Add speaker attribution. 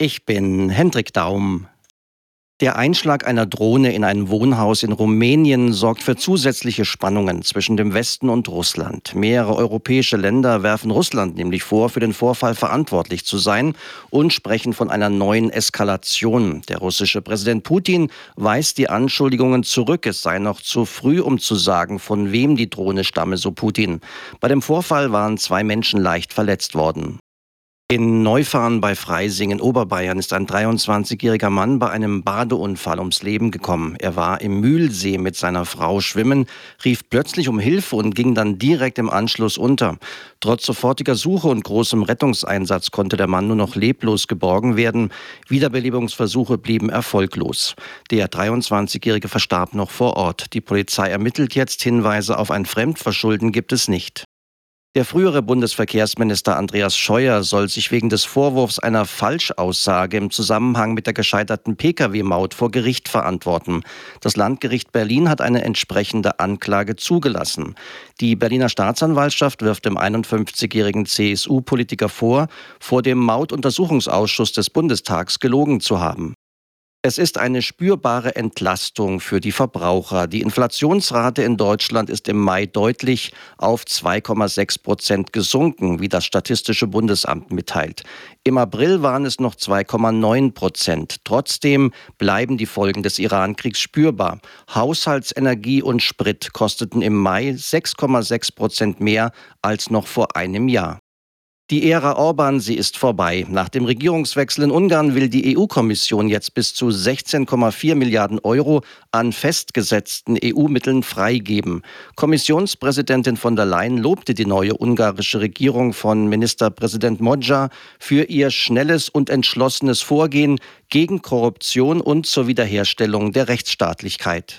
Speaker 1: Ich bin Hendrik Daum. Der Einschlag einer Drohne in ein Wohnhaus in Rumänien sorgt für zusätzliche Spannungen zwischen dem Westen und Russland. Mehrere europäische Länder werfen Russland nämlich vor, für den Vorfall verantwortlich zu sein und sprechen von einer neuen Eskalation. Der russische Präsident Putin weist die Anschuldigungen zurück. Es sei noch zu früh, um zu sagen, von wem die Drohne stamme, so Putin. Bei dem Vorfall waren 2 Menschen leicht verletzt worden. In Neufahrn bei Freising in Oberbayern ist ein 23-jähriger Mann bei einem Badeunfall ums Leben gekommen. Er war im Mühlsee mit seiner Frau schwimmen, rief plötzlich um Hilfe und ging dann direkt im Anschluss unter. Trotz sofortiger Suche und großem Rettungseinsatz konnte der Mann nur noch leblos geborgen werden. Wiederbelebungsversuche blieben erfolglos. Der 23-jährige verstarb noch vor Ort. Die Polizei ermittelt jetzt. Hinweise auf ein Fremdverschulden gibt es nicht. Der frühere Bundesverkehrsminister Andreas Scheuer soll sich wegen des Vorwurfs einer Falschaussage im Zusammenhang mit der gescheiterten Pkw-Maut vor Gericht verantworten. Das Landgericht Berlin hat eine entsprechende Anklage zugelassen. Die Berliner Staatsanwaltschaft wirft dem 51-jährigen CSU-Politiker vor dem Mautuntersuchungsausschuss des Bundestags gelogen zu haben. Es ist eine spürbare Entlastung für die Verbraucher. Die Inflationsrate in Deutschland ist im Mai deutlich auf 2,6% gesunken, wie das Statistische Bundesamt mitteilt. Im April waren es noch 2,9%. Trotzdem bleiben die Folgen des Iran-Kriegs spürbar. Haushaltsenergie und Sprit kosteten im Mai 6,6% mehr als noch vor einem Jahr. Die Ära Orban, sie ist vorbei. Nach dem Regierungswechsel in Ungarn will die EU-Kommission jetzt bis zu 16,4 Milliarden Euro an festgesetzten EU-Mitteln freigeben. Kommissionspräsidentin von der Leyen lobte die neue ungarische Regierung von Ministerpräsident Magyar für ihr schnelles und entschlossenes Vorgehen gegen Korruption und zur Wiederherstellung der Rechtsstaatlichkeit.